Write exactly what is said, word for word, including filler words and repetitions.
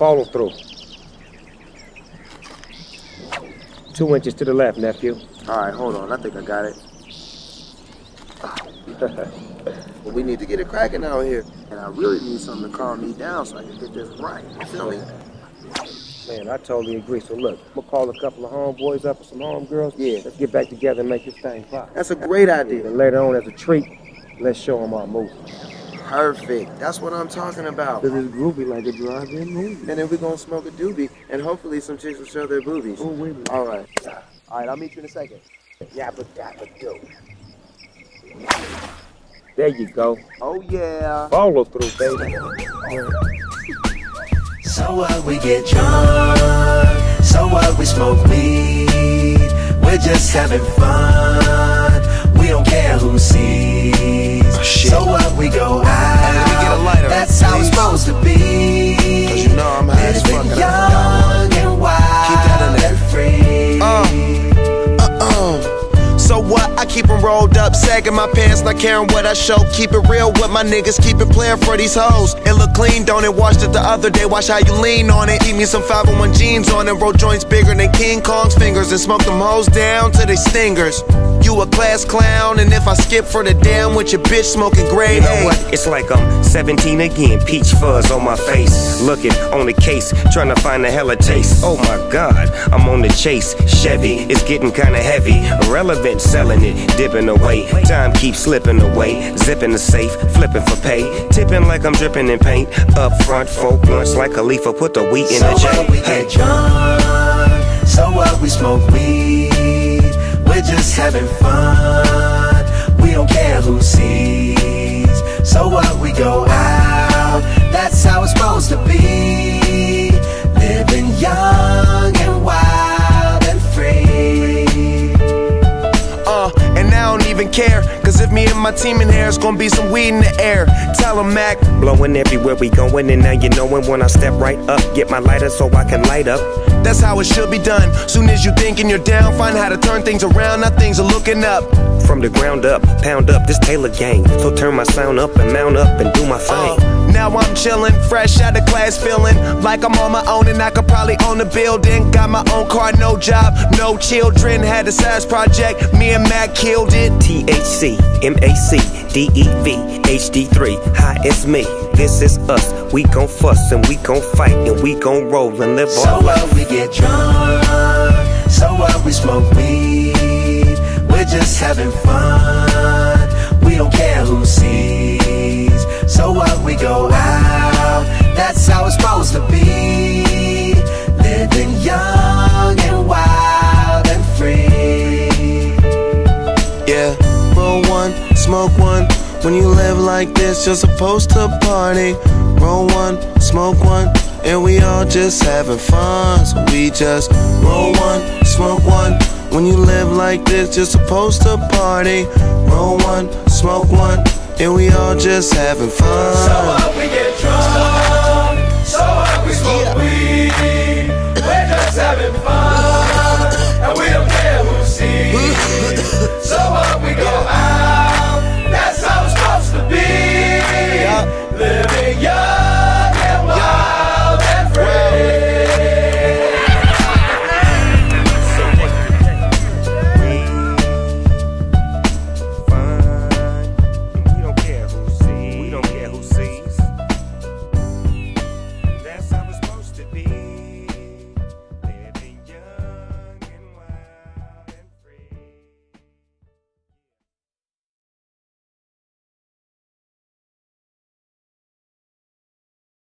Follow through. Two inches to the left, nephew. All right, hold on. I think I got it. Well, we need to get it cracking out here. And I really need something to calm me down so I can get this right. You feel me? Man, I totally agree. So look, I'm gonna call a couple of homeboys up and some homegirls. Yeah, let's get back together and make this thing pop. That's a great idea. And later on, as a treat, let's show them our movie. Perfect. That's what I'm talking about. Cause it's groovy like a drive-in movie. And then we're gonna smoke a doobie, and hopefully some chicks will show their boobies. Oh, wait a minute. All right. All right, I'll meet you in a second. Yabba dabba do. There you go. Oh yeah. Follow through, baby. So what, we get drunk. So what, we smoke weed. We're just having fun. We don't care who sees. Oh, so what, we go out. Let me get a lighter, that's how it's supposed to be. Cause you know I'm high as fuck. Living young and wild and free. Uh, uh-uh. So what? I keep them rolled up, sagging my pants, not caring what I show. Keep it real with my niggas, keep it playing for these hoes. It look clean, don't it? Washed it the other day, watch how you lean on it. Eat me some five oh one jeans on it, roll joints bigger than King Kong's fingers, and smoke them hoes down to they stingers. You a class clown, and if I skip for the damn with your bitch smoking grade. You know what? It's like I'm seventeen again, peach fuzz on my face. Looking on the case, trying to find a hella taste. Oh my God, I'm on the chase. Chevy, it's getting kinda heavy. Irrelevant, selling it, dipping away. Time keeps slipping away. Zipping the safe, flipping for pay. Tipping like I'm dripping in paint. Up front, folk blunts like Khalifa, put the wheat in so the J. What, we hey. get drunk. So what, we smoke weed. We're just having fun. We don't care who sees. So what, we go out. That's how it's supposed to be. Living young and wild and free. Uh, and I don't even care, cause if me and my team in here, it's gonna be some weed in the air. Tell 'em, Mac. Blowing everywhere we going, and now you knowin' when I step right up. Get my lighter so I can light up. That's how it should be done. Soon as you thinking you're down, find how to turn things around. Now things are looking up. From the ground up, pound up this Taylor gang. So turn my sound up and mount up and do my thing. Uh, now I'm chillin', fresh out of class, feeling like I'm on my own and I could probably own a building. Got my own car, no job, no children. Had a size project, me and Mac killed it. T H C, M A C, D E V, H D three. Hi, it's me. This is us. We gon' fuss and we gon' fight and we gon' roll and live so on. So what, we get drunk. So what, we smoke weed. We're just having fun. We don't care who sees. So what, we go out. That's how it's supposed to be. Living young and wild and free. Yeah, roll one, smoke one. When you live like this, you're supposed to party. Roll one, smoke one, and we all just having fun. So we just roll one, smoke one. When you live like this, you're supposed to party. Roll one, smoke one, and we all just having fun. So what, we get drunk. So what, we smoke yeah. weed. We're just having fun, and we don't care who sees. So what, we go out.